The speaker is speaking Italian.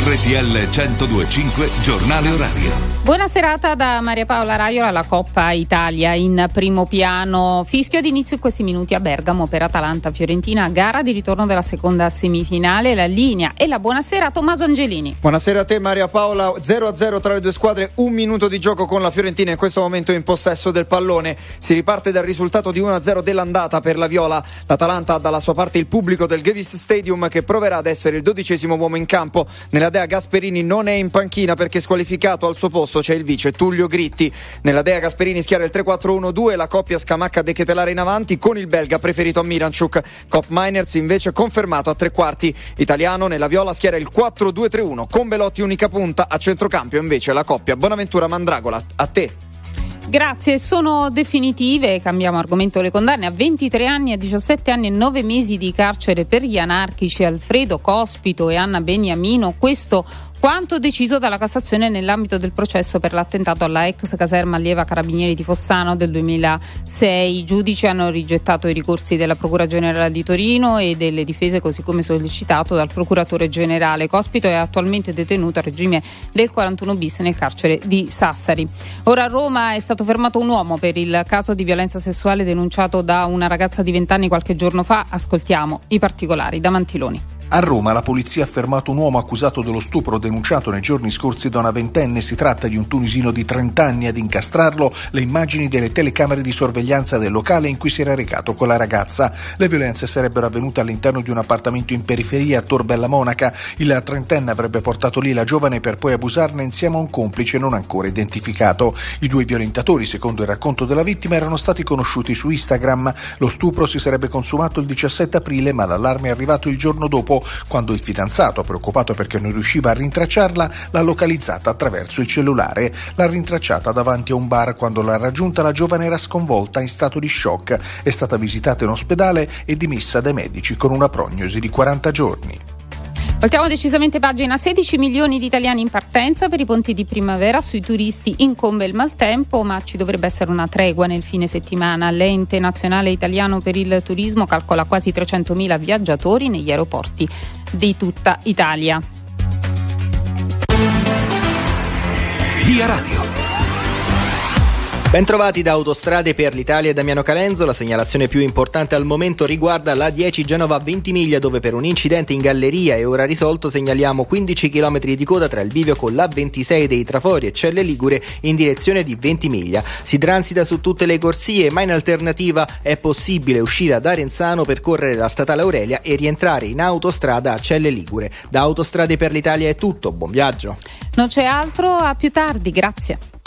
RTL 102.5 Giornale Orario. Buona serata da Maria Paola Raiola. La Coppa Italia in primo piano. Fischio d'inizio in questi minuti a Bergamo per Atalanta-Fiorentina, gara di ritorno della seconda semifinale. La linea e la buonasera a Tommaso Angelini. Buonasera a te Maria Paola. 0-0 tra le due squadre, un minuto di gioco con la Fiorentina in questo momento in possesso del pallone. Si riparte dal risultato di 1-0 dell'andata per la Viola. L'Atalanta ha dalla sua parte il pubblico del Gewiss Stadium che proverà ad essere il 12° uomo in campo. Nella Dea Gasperini non è in panchina perché squalificato. Al suo posto c'è il vice Tullio Gritti. Nella Dea Gasperini schiera il 3-4-1-2, la coppia Scamacca-De Ketelare in avanti con il belga preferito a Miranchuk. Cop Miners invece confermato a tre quarti. Italiano nella Viola schiera il 4-2-3-1 con Belotti unica punta. A centrocampo invece la coppia Bonaventura Mandragola. A te. Grazie, sono definitive. Cambiamo argomento. Le condanne a 23 anni, a 17 anni e 9 mesi di carcere per gli anarchici Alfredo Cospito e Anna Beniamino. Questo quanto deciso dalla Cassazione nell'ambito del processo per l'attentato alla ex caserma allieva Carabinieri di Fossano del 2006. I giudici hanno rigettato i ricorsi della Procura Generale di Torino e delle difese, così come sollecitato dal Procuratore Generale. Cospito è attualmente detenuto a regime del 41 bis nel carcere di Sassari. Ora a Roma è stato fermato un uomo per il caso di violenza sessuale denunciato da una ragazza di 20 anni qualche giorno fa. Ascoltiamo i particolari da Mantiloni. A Roma la polizia ha fermato un uomo accusato dello stupro denunciato nei giorni scorsi da una ventenne. Si tratta di un tunisino di 30 anni. Ad incastrarlo le immagini delle telecamere di sorveglianza del locale in cui si era recato con la ragazza. Le violenze sarebbero avvenute all'interno di un appartamento in periferia a Tor Bella Monaca. Il trentenne avrebbe portato lì la giovane per poi abusarne insieme a un complice non ancora identificato. I due violentatori, secondo il racconto della vittima, erano stati conosciuti su Instagram. Lo stupro si sarebbe consumato il 17 aprile, ma l'allarme è arrivato il giorno dopo, quando il fidanzato, preoccupato perché non riusciva a rintracciarla, l'ha localizzata attraverso il cellulare. L'ha rintracciata davanti a un bar. Quando l'ha raggiunta, la giovane era sconvolta, in stato di shock. È stata visitata in ospedale e dimessa dai medici con una prognosi di 40 giorni. Voltiamo decisamente pagina. 16 milioni di italiani in partenza per i ponti di primavera. Sui turisti incombe il maltempo, ma ci dovrebbe essere una tregua nel fine settimana. L'Ente Nazionale Italiano per il Turismo calcola quasi 300.000 viaggiatori negli aeroporti di tutta Italia. Via Radio. Bentrovati da Autostrade per l'Italia e Damiano Calenzo. La segnalazione più importante al momento riguarda la 10 Genova-Ventimiglia, dove per un incidente in galleria e ora risolto segnaliamo 15 km di coda tra il bivio con la 26 dei Trafori e Celle Ligure in direzione di Ventimiglia. Si transita su tutte le corsie, ma in alternativa è possibile uscire da Arenzano, percorrere la statale Aurelia e rientrare in autostrada a Celle Ligure. Da Autostrade per l'Italia è tutto, buon viaggio. Non c'è altro, a più tardi, grazie.